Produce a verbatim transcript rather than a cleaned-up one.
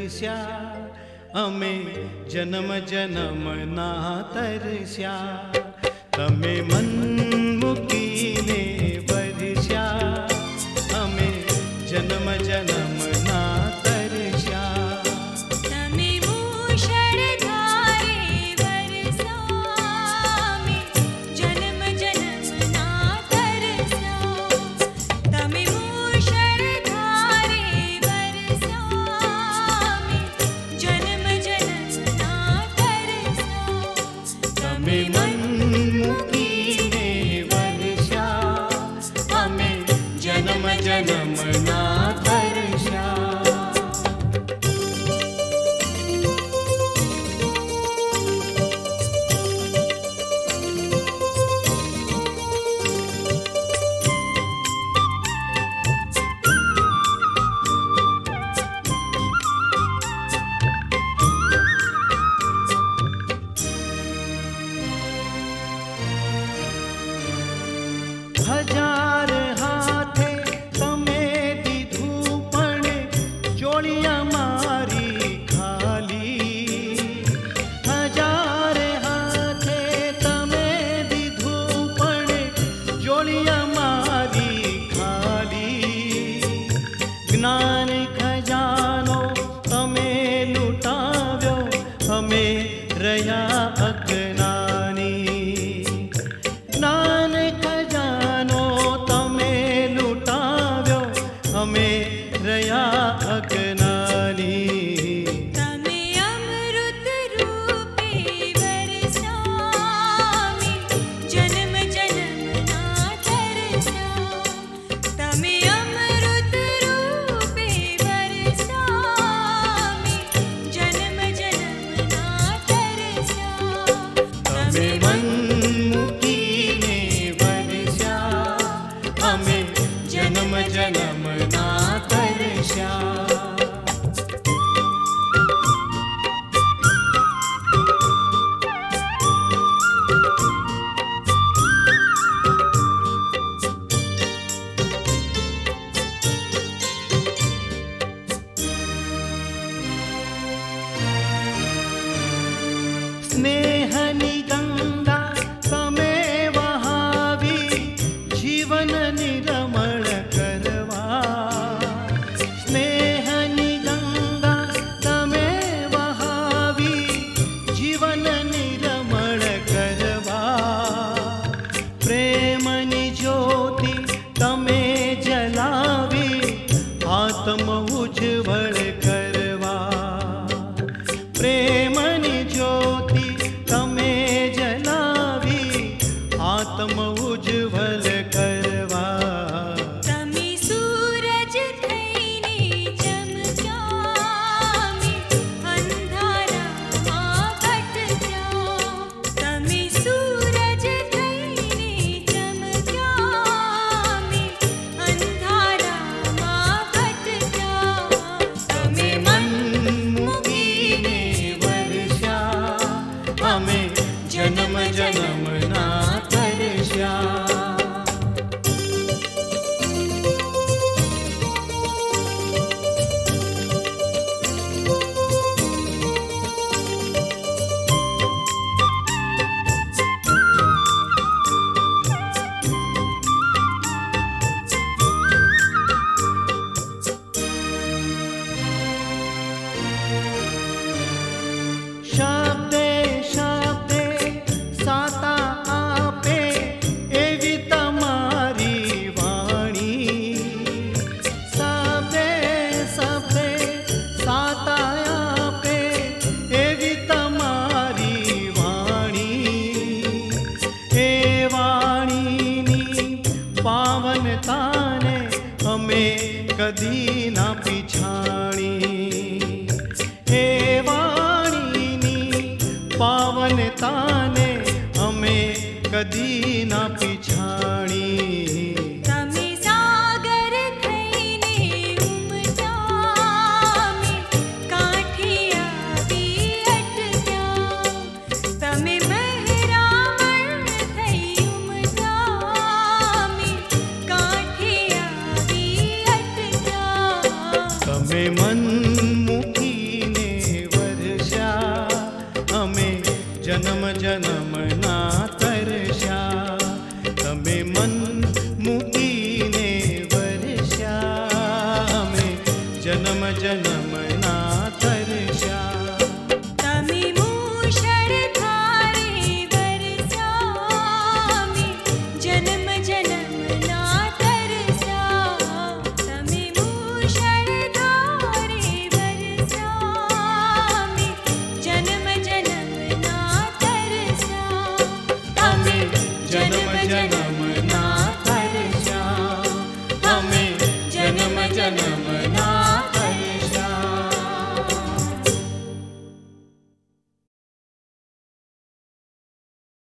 तरस्या अमे जन्म जन्म ना तरस्या तमे मन मुकीने वर्ष्या अमे जन्म जन्म ना तरस्या तमे मूषणधारे वर्षा अमे जन्म जन्म ना तरस्या तमे मूषणधारे वर्षा अमे जन्म जन्म ना तरस्या तमे मन मुकीने वर्ष्या अमे जन्म जन्म ना तरस्या हजार हाथे तमे दीधु पण जोड़िया मारी खाली हजार हाथे तमे दीधु पण जोड़िया मारी खाली ज्ञान खजानो तमे लुटाव्यो अमे रया अज्ञानी ज्ञान खजानो तमे लुटाव्यो अमे रया अज्ञानी तमे अमृत रूपे वर्षा अमे जन्म जन्म ना तरस्या तमे अमृत रूपे वर्षा अमे जन्म जन्म ना तरस्या तमे मन मुकीने वर्ष्या अमे जन्म जन्म ना तरस्या स्नेहनी गंगा तमे वहावी जीवन निरमण करवा स्नेहनी गंगा तमे वहावी जीवन निरमण करवा प्रेमनी ज्योति तमे जलावी आत्म उज्ज्वल करवा प्रेमनी ज्योति तमे जलावी आत्म उज्ज्वल करवा तमे सूरज थईने चमक्या अमे अंधारा मां भटक्या तमे सूरज थईने चमक्या अमे अंधारा मां भटक्या तमे मन मुकीने वर्ष्या अमे जन्म जन्म ना तरस्या शब्दे शब्दे साता आपे एवी तमारी वाणी शब्दे शब्दे साता आपे एवी तमारी वाणी ए वाणीनी पावनताने अमे कदी ना पिछाणी ए वाणीनी पावनताने अमे कदी